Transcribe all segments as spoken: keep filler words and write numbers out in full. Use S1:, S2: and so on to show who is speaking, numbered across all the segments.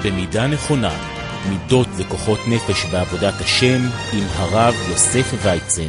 S1: במידה נכונה, מידות וכוחות נפש בעבודת השם עם הרב יוסף ויצן.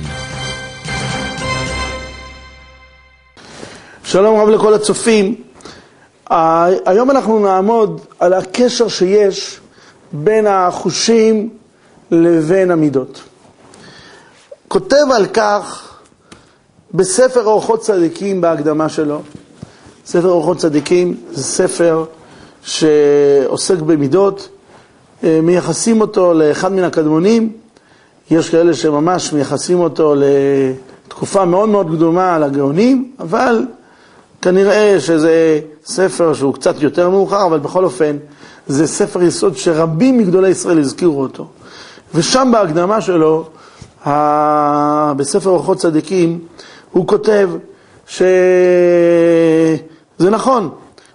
S2: שלום רב לכל הצופים. היום אנחנו נעמוד על הקשר שיש בין החושים לבין המידות. כותב על כך בספר אורחות צדיקים בהקדמה שלו. ספר אורחות צדיקים זה ספר שעוסק במידות, מייחסים אותו לאחד מן הקדמונים. יש כאלה שממש מייחסים אותו לתקופה מאוד מאוד קדומה לגאונים, אבל כנראה שזה ספר שהוא קצת יותר מאוחר, אבל בכל אופן זה ספר יסוד שרבים מגדולי ישראל הזכירו אותו. ושם בהקדמה שלו, בספר אורחות צדיקים, הוא כותב שזה נכון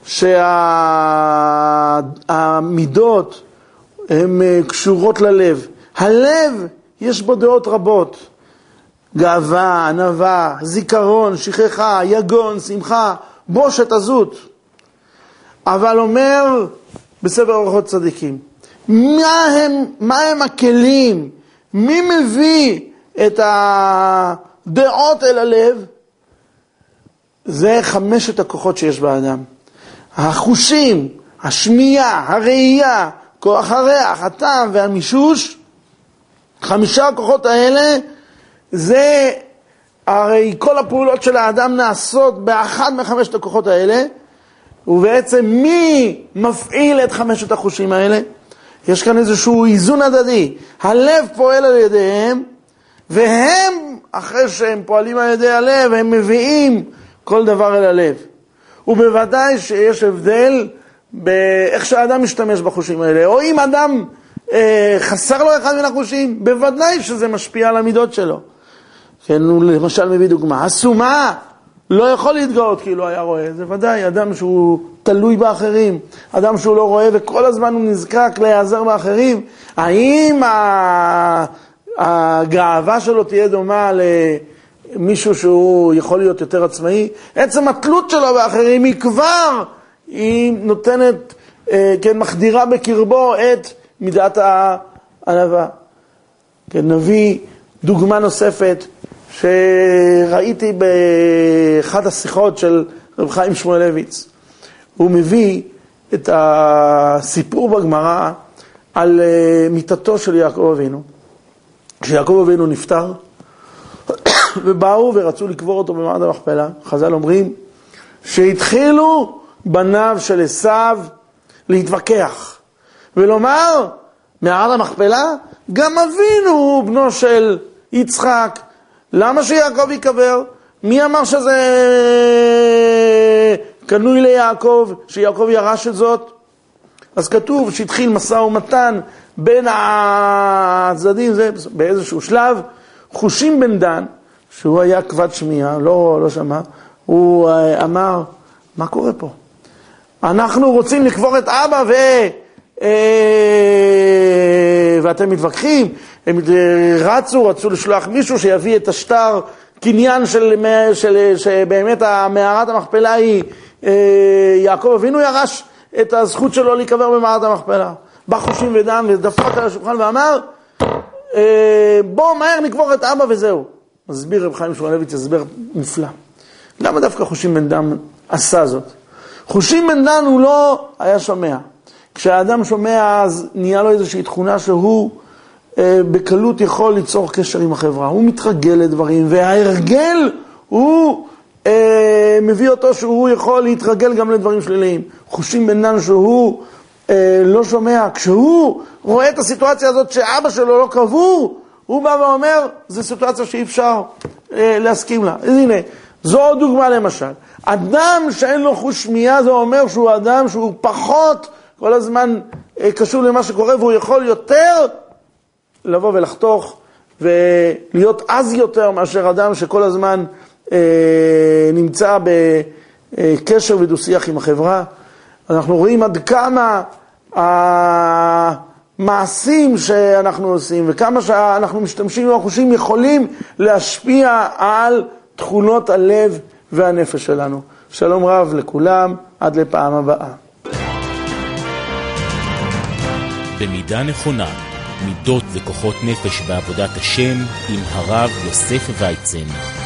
S2: שהמידות הן קשורות ללב. הלב יש בו דעות רבות, גאווה, ענווה, זיכרון, שכחה, יגון, שמחה, בושת, עזות. אבל אומר בספר אורחות צדיקים, מה הם, מה הם הכלים? מי מביא את הדעות אל הלב? זה חמשת הכוחות שיש באדם. החושים, השמיעה, הראייה, כוח הריח, הטעם והמישוש, חמישה הכוחות האלה, זה הרי כל הפעולות של האדם נעשות באחד מחמשת הכוחות האלה, ובעצם מי מפעיל את חמשת החושים האלה? יש כאן איזשהו איזון הדדי. הלב פועל על ידיהם, והם, אחרי שהם פועלים על ידי הלב, הם מביאים כל דבר אל הלב. ובוודאי שיש הבדל באיך שהאדם משתמש בחושים האלה. או אם אדם אה, חסר לו אחד מן החושים, בוודאי שזה משפיע על המידות שלו. כן, הוא למשל מביא דוגמה. הסומה לא יכול להתגאות כאילו היה רואה. זה ודאי, אדם שהוא תלוי באחרים, אדם שהוא לא רואה וכל הזמן הוא נזקק להיעזר באחרים. האם הגאווה שלו תהיה דומה למישהו שהוא יכול להיות יותר עצמאי? עצם התלות שלו באחרים היא כבר, היא נותנת, כן, מחדירה בקרבו את מידת הענווה. כן, נביא דוגמה נוספת שראיתי באחד השיחות של רב חיים שמואלביץ. הוא מביא את הסיפור בגמרא על מיתתו של יעקב אבינו. כשיעקב אבינו נפטר, ובאו ורצו לקבור אותו במערת המכפלה. חז"ל אומרים שהתחילו בניו של עשיו להתווכח ולומר, מערת המכפלה גם אבינו הוא בנו של יצחק, למה שיעקב יקבר? מי אמר שזה קנוי ליעקב, שיעקב ירש את זאת? אז כתוב שהתחיל משא ומתן בין הצדדים. זה באיזשהו שלב חושים בן דן, שהוא היה כבד שמיעה, לא, לא שמע, הוא אמר, מה קורה פה? אנחנו רוצים לקבור את אבא ו... ואתם מתווכחים. הם רצו, רצו לשלוח מישהו שיביא את השטר קניין של, של, שבאמת מערת המכפלה היא, יעקב אבינו ירש את הזכות שלו להיקבר במערת המכפלה. בא חושים ודן ודפק על השולחן ואמר, בוא מהר נקבור את אבא וזהו. מסביר רב חיים שמואלביץ, הסבר מופלא. למה דווקא חושים בן דן עשה זאת? חושים בן דן הוא לא היה שומע. כשהאדם שומע אז נהיה לו איזושהי תכונה שהוא אה, בקלות יכול ליצור קשר עם החברה. הוא מתרגל לדברים, וההרגל הוא אה, מביא אותו שהוא יכול להתרגל גם לדברים שליליים. חושים בן דן שהוא אה, לא שומע. כשהוא רואה את הסיטואציה הזאת שאבא שלו לא קבור, הוא בא ואומר, זו סיטואציה שאי אפשר אה, להסכים לה. אז הנה, זו עוד דוגמה למשל. אדם שאין לו חוש שמיעה, זה אומר שהוא אדם שהוא פחות כל הזמן קשור למה שקורה, והוא יכול יותר לבוא ולחתוך ולהיות עז יותר מאשר אדם שכל הזמן אה, נמצא בקשר ודו-שיח עם החברה. אנחנו רואים עד כמה המעשים שאנחנו עושים וכמה שאנחנו משתמשים בחושים יכולים להשפיע על תכונות הלב והנפש שלנו. שלום רב לכולם, עד לפעם הבאה.
S1: במידה נכונה, מידות וכוחות נפש בעבודת השם עם הרב יוסף ויצן.